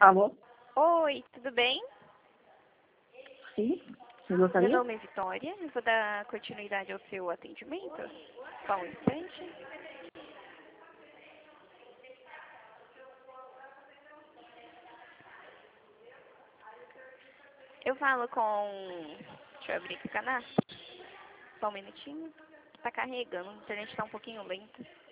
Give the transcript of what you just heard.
Alô? Oi, tudo bem? Sim? Você Meu gostaria? nome é Vitória, eu vou dar continuidade ao seu atendimento. Só um instante. Eu falo com... Deixa eu abrir aqui o canal. Só um minutinho. Tá carregando, a internet tá um pouquinho lenta.